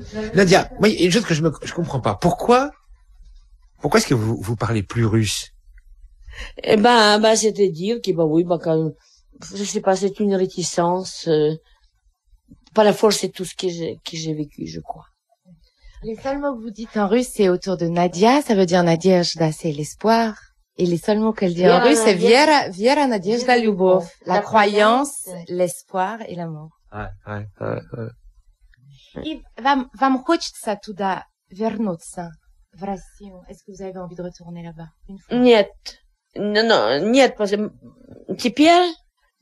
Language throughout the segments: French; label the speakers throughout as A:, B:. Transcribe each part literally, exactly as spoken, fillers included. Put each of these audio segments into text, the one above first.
A: Nadia, moi, il y a une chose que je me, je comprends pas. Pourquoi, pourquoi est-ce que vous, vous parlez plus russe?
B: Eh ben, ben, c'est-à-dire que, bah oui, bah, quand, je sais pas, c'est une réticence, euh, par la force, c'est tout ce que j'ai, que j'ai vécu, je crois.
C: Les seuls mots que vous dites en russe, c'est autour de Nadia, ça veut dire Nadejda, c'est l'espoir. Et les seuls mots qu'elle dit en russe, c'est Viera, Viera, Nadejda, Lyubov. La croyance, l'espoir et l'amour.
A: Ouais, ouais, ouais, ouais.
C: И вам, вам хочется туда вернуться, в Россию? Est-ce que vous avez envie de retourner là-bas une fois?
B: Нет. Non, non, нет, parce que теперь,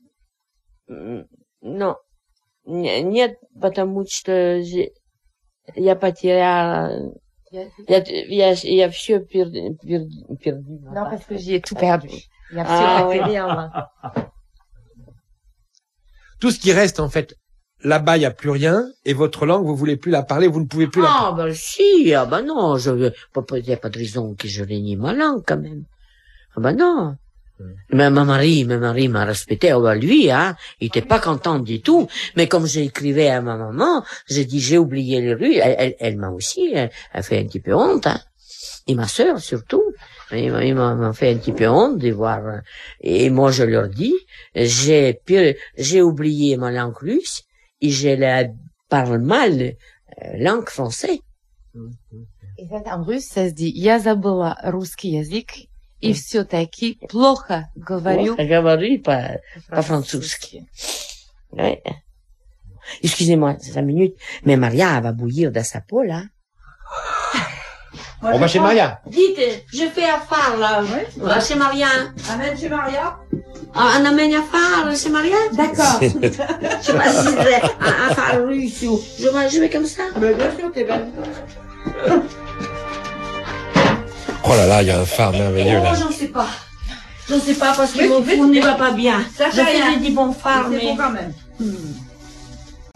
B: non, нет, потому что я потеряла, я, я, я все перdu, перdu, perdu.
C: Non, parce que j'y ai tout perdu. Il y a
B: Ah, oui.
A: Tout ce qui reste, en fait, là-bas, il n'y a plus rien, et votre langue, vous voulez plus la parler, vous ne pouvez plus la
B: Ah,
A: parler.
B: ben si, ah ben non, je, il n'y a pas de raison que je renie ma langue, quand même. Ah ben non. Mais ma mari, ma mari m'a respecté. Oh ben lui, hein, il était pas content du tout. Mais comme j'écrivais à ma maman, j'ai dit j'ai oublié les rues. Elle, elle, elle m'a aussi, elle, elle fait un petit peu honte, hein. Et ma sœur surtout. Il m'a, il m'a fait un petit peu honte de voir. Et moi je leur dis, j'ai, j'ai oublié ma langue russe et je la parle mal, euh, langue française.
C: Et ça, en russe, ça se dit я забыла русский язык. И все-таки плохо говорю.
B: Плохо говорю pas, pas французски. Ouais. Excusez-moi, cinq minutes, mais Maria, elle va bouillir dans sa peau, là.
A: On va chez Maria.
B: Dites, je fais affaire, là. Oui. Ouais, chez Maria.
D: Amène chez Maria.
B: On amène affaire chez Maria?
D: D'accord.
B: Je sais pas si c'est affaire russe ou, je vais, je vais comme ça.
D: Mais bien sûr, t'es belle.
A: Oh là là, il y a un phare merveilleux, là.
B: Oh, j'en sais pas. J'en sais pas parce que
D: Oui,
B: mon
D: vite,
B: four ne
D: vite.
B: va pas bien.
D: Ça
B: Je
D: fait
B: fais
D: rien.
B: des bons phares,
D: C'est
B: mais...
D: bon quand même. Hmm.